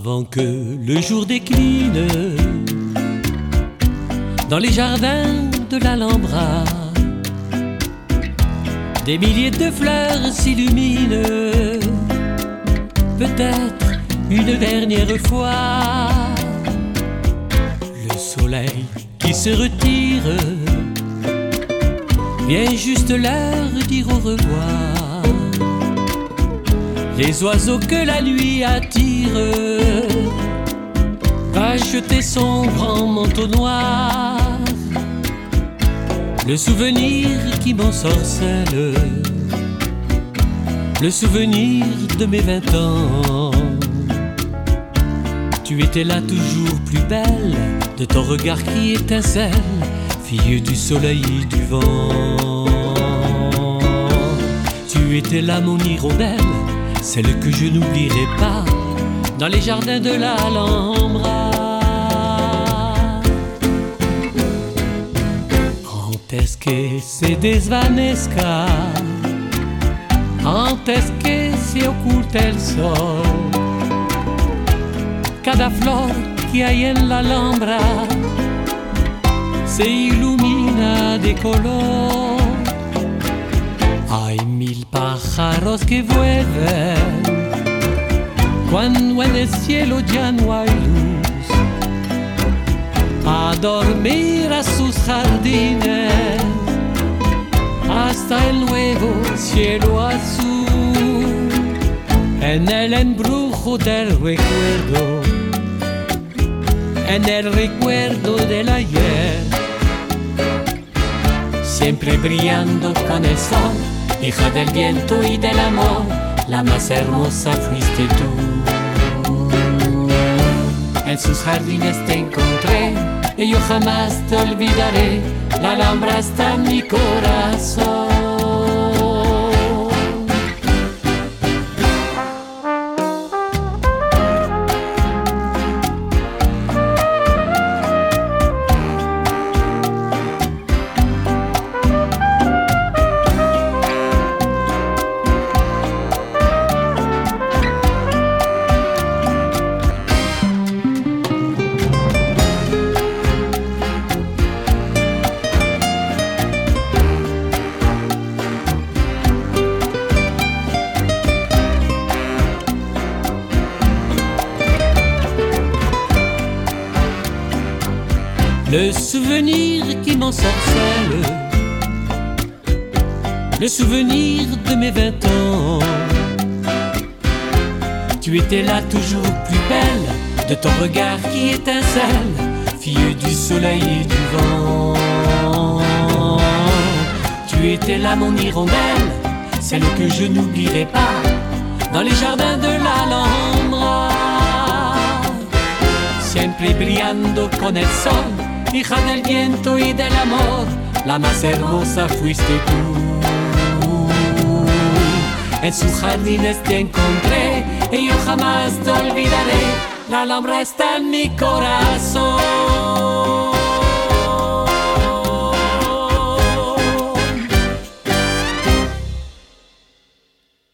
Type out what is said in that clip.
Avant que le jour décline, dans les jardins de l'Alhambra, des milliers de fleurs s'illuminent, peut-être une dernière fois. Le soleil qui se retire, vient juste leur dire au revoir. Les oiseaux que la nuit attire, va jeter son grand manteau noir. Le souvenir qui m'ensorcelle, le souvenir de mes 20 ans. Tu étais là toujours plus belle, de ton regard qui étincelle, fille du soleil et du vent. Tu étais là mon hirondelle, celle que je n'oublierai pas, dans les jardins de l'Alhambra. Antes que se desvanezca, antes que se oculte el sol, cada flor que hay en la Alhambra se ilumina de color. Hay 1000 pájaros que vuelven cuando en el cielo ya no hay luz, a dormir a sus jardines hasta el nuevo cielo azul. En el embrujo del recuerdo, en el recuerdo del ayer, siempre brillando con el sol, hija del viento y del amor, la más hermosa fuiste tú. En sus jardines te encontré y yo jamás te olvidaré, la Alhambra está en mi corazón. Le souvenir qui m'ensorcelle, le souvenir de mes 20 ans. Tu étais là toujours plus belle, de ton regard qui étincelle, fille du soleil et du vent. Tu étais là mon hirondelle, celle que je n'oublierai pas, dans les jardins de l'Alhambra. Siempre brillando con el sol, hija del viento y del amor, la más hermosa fuiste tú. En sus jardines te encontré y yo jamás te olvidaré, la Alhambra está en mi corazón.